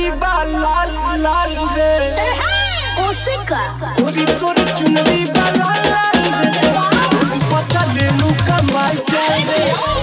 चुनरी बा लाल लाल रे ओसे का गोरी तोर चुनरी बा लाल लाल रे पता ले लू कमाल चल रे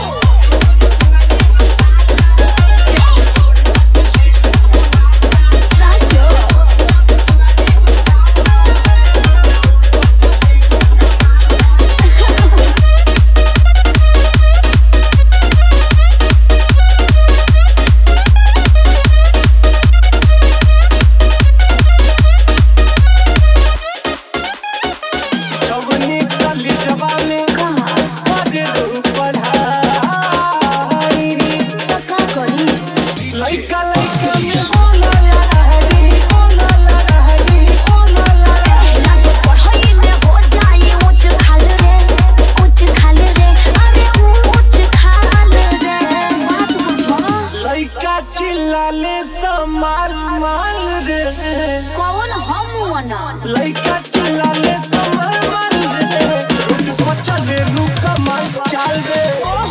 चिल्लाले समाल माल रे कौन हम वना लइका चिल्लाले समाल माल रे रोड पर चले लू कमाल चाल रे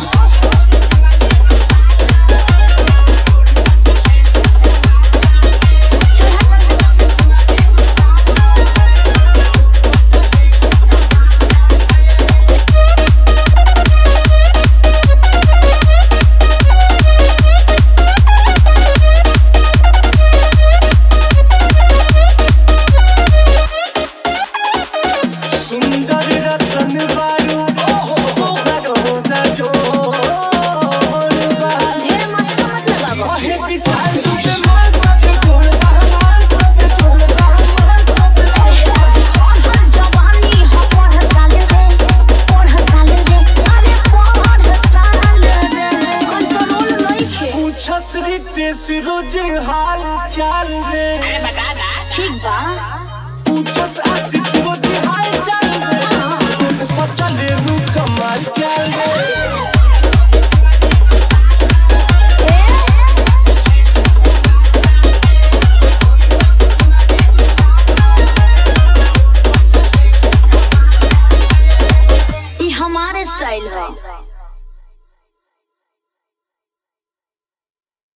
रोज हाल चाल रे अरे बता दा ठीक बा पूछस आशीष रोज हाल चाल रे पता ले लू कमाल चाल रे ये हमारे स्टाइल है।